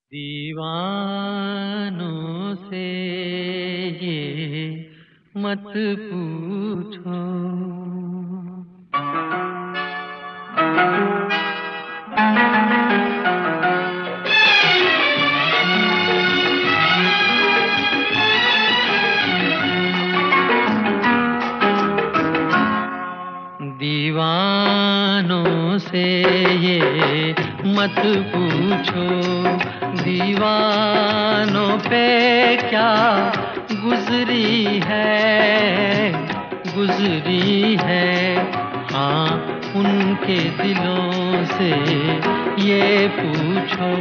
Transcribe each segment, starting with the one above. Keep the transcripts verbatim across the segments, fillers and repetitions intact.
दीवानों से ये मत पूछो। दीवानों से ये मत पूछो, दीवानों पे क्या गुजरी है, गुजरी है। हाँ, उनके दिलों से ये पूछो,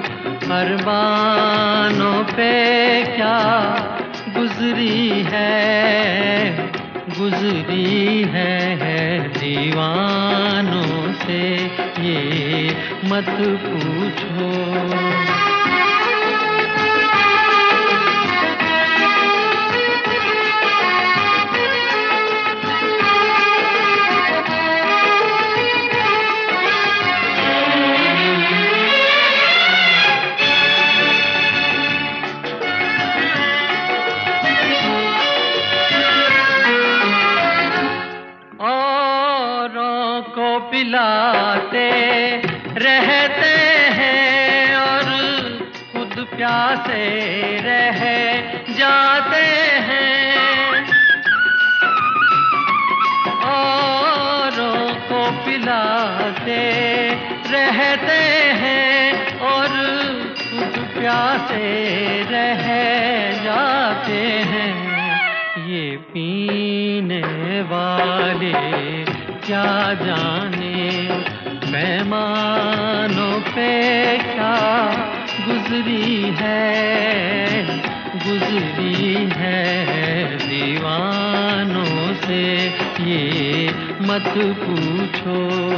अरमानों पे क्या गुजरी है, गुजरी है। दीवानों से ये मत पूछो। को पिलाते रहते हैं और खुद प्यासे रह जाते हैं। औरों को पिलाते रहते हैं और खुद प्यासे रह जाते हैं। ये पीने वाले क्या जाने पैमानों पे क्या गुजरी है, गुजरी है। दीवानों से ये मत पूछो।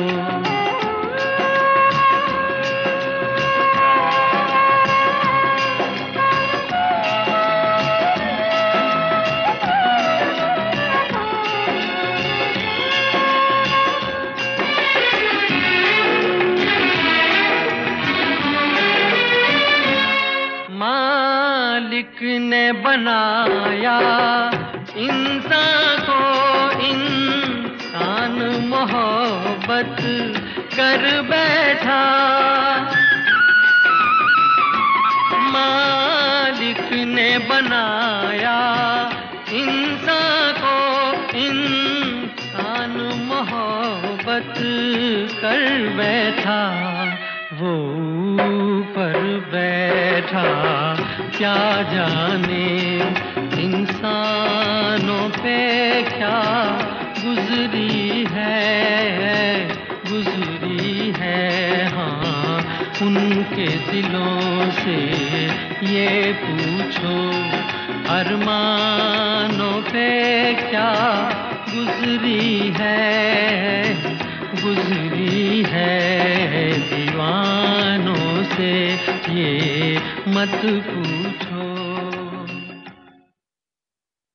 मालिक ने बनाया इंसान को, इंसान मोहब्बत कर बैठा। मालिक ने बनाया इंसान को, इंसान मोहब्बत कर बैठा। वो ऊपर बैठा क्या जाने इंसानों पे क्या गुजरी है, गुजरी है। हाँ, उनके दिलों से ये पूछो, अरमानों पे क्या गुजरी है, गुजरी है। दीवानों से ये मत पूछो।